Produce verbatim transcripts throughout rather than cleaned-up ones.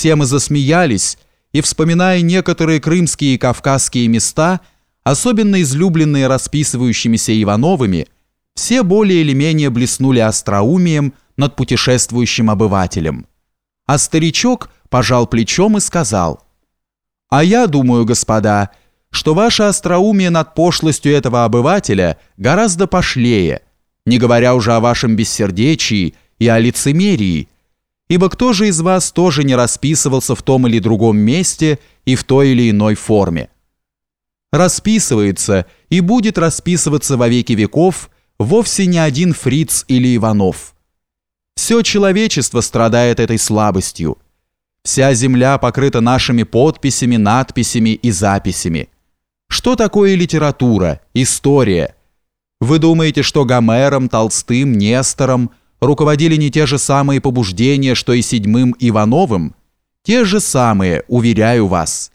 Все мы засмеялись, и, вспоминая некоторые крымские и кавказские места, особенно излюбленные расписывающимися Ивановыми, все более или менее блеснули остроумием над путешествующим обывателем. А старичок пожал плечом и сказал: «А я думаю, господа, что ваше остроумие над пошлостью этого обывателя гораздо пошлее, не говоря уже о вашем бессердечии и о лицемерии, ибо кто же из вас тоже не расписывался в том или другом месте и в той или иной форме? Расписывается и будет расписываться во веки веков вовсе не один фриц или Иванов. Все человечество страдает этой слабостью. Вся земля покрыта нашими подписями, надписями и записями. Что такое литература, история? Вы думаете, что Гомером, Толстым, Нестором руководили не те же самые побуждения, что и седьмым Ивановым? Те же самые, уверяю вас.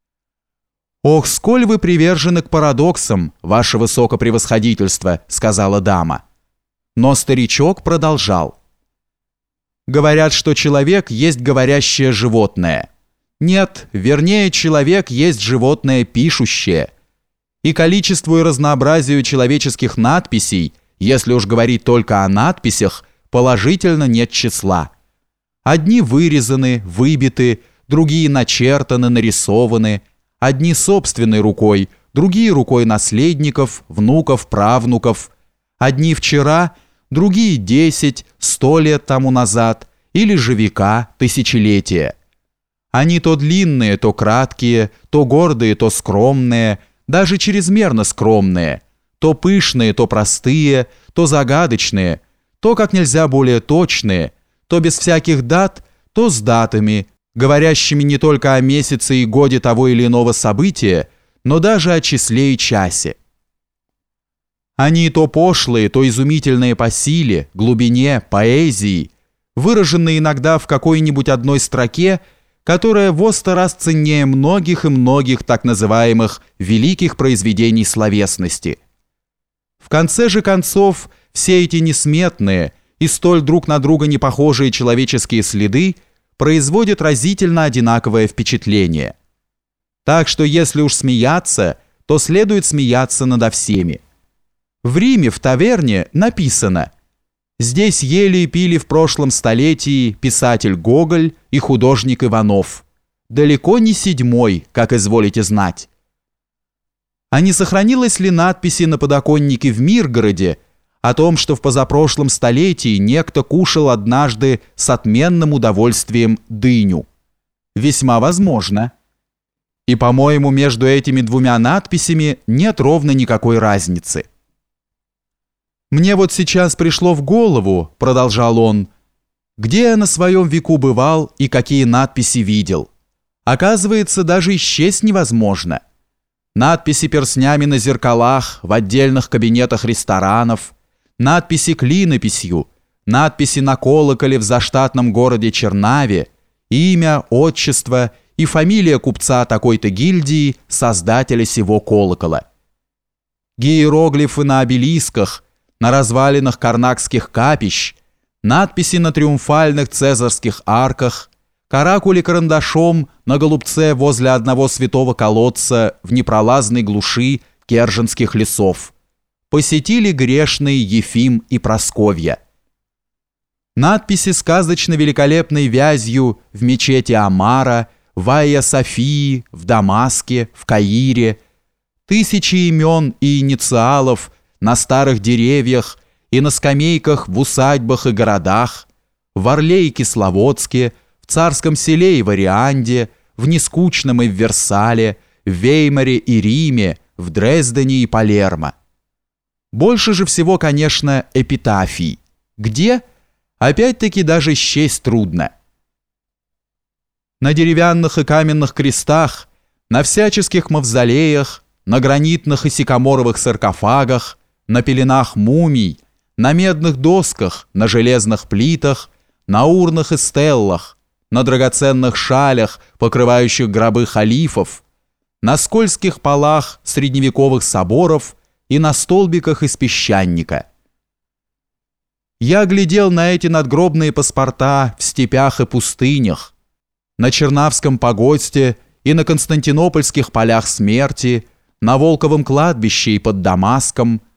«Ох, сколь вы привержены к парадоксам, ваше высокопревосходительство», — сказала дама. Но старичок продолжал. «Говорят, что человек есть говорящее животное. Нет, вернее, человек есть животное пишущее. И количеству и разнообразию человеческих надписей, если уж говорить только о надписях, положительно нет числа. Одни вырезаны, выбиты, другие начертаны, нарисованы, одни собственной рукой, другие рукой наследников, внуков, правнуков, одни вчера, другие десять, сто лет тому назад, или же века, тысячелетия. Они то длинные, то краткие, то гордые, то скромные, даже чрезмерно скромные, то пышные, то простые, то загадочные, то как нельзя более точные, то без всяких дат, то с датами, говорящими не только о месяце и годе того или иного события, но даже о числе и часе. Они то пошлые, то изумительные по силе, глубине, поэзии, выраженные иногда в какой-нибудь одной строке, которая во сто раз ценнее многих и многих так называемых великих произведений словесности. В конце же концов, все эти несметные и столь друг на друга не похожие человеческие следы производят разительно одинаковое впечатление. Так что если уж смеяться, то следует смеяться надо всеми. В Риме в таверне написано: «Здесь ели и пили в прошлом столетии писатель Гоголь и художник Иванов. Далеко не седьмой, как изволите знать». А не сохранилось ли надписи на подоконнике в Миргороде о том, что в позапрошлом столетии некто кушал однажды с отменным удовольствием дыню? Весьма возможно. И, по-моему, между этими двумя надписями нет ровно никакой разницы. «Мне вот сейчас пришло в голову, — продолжал он, — где я на своем веку бывал и какие надписи видел. Оказывается, даже исчесть невозможно. Надписи перстнями на зеркалах в отдельных кабинетах ресторанов, надписи клинописью, надписи на колоколе в заштатном городе Чернаве, имя, отчество и фамилия купца такой-то гильдии, создателя сего колокола. Гиероглифы на обелисках, на развалинах карнакских капищ, надписи на триумфальных цезарских арках, каракули карандашом на голубце возле одного святого колодца в непролазной глуши Керженских лесов. Посетили грешные Ефим и Просковья. Надписи сказочно великолепной вязью в мечети Амара, в Айя-Софии, в Дамаске, в Каире, тысячи имен и инициалов на старых деревьях и на скамейках в усадьбах и городах, в Орле и Кисловодске, в Царском селе и в Орианде, в Нескучном и в Версале, в Веймаре и Риме, в Дрездене и Палермо. Больше же всего, конечно, эпитафий. Где? Опять-таки даже счесть трудно. На деревянных и каменных крестах, на всяческих мавзолеях, на гранитных и сикаморовых саркофагах, на пеленах мумий, на медных досках, на железных плитах, на урнах и стеллах, на драгоценных шалях, покрывающих гробы халифов, на скользких полах средневековых соборов и на столбиках из песчаника. Я глядел на эти надгробные паспорта в степях и пустынях, на Чернавском погосте и на Константинопольских полях смерти, на Волковом кладбище и под Дамаском,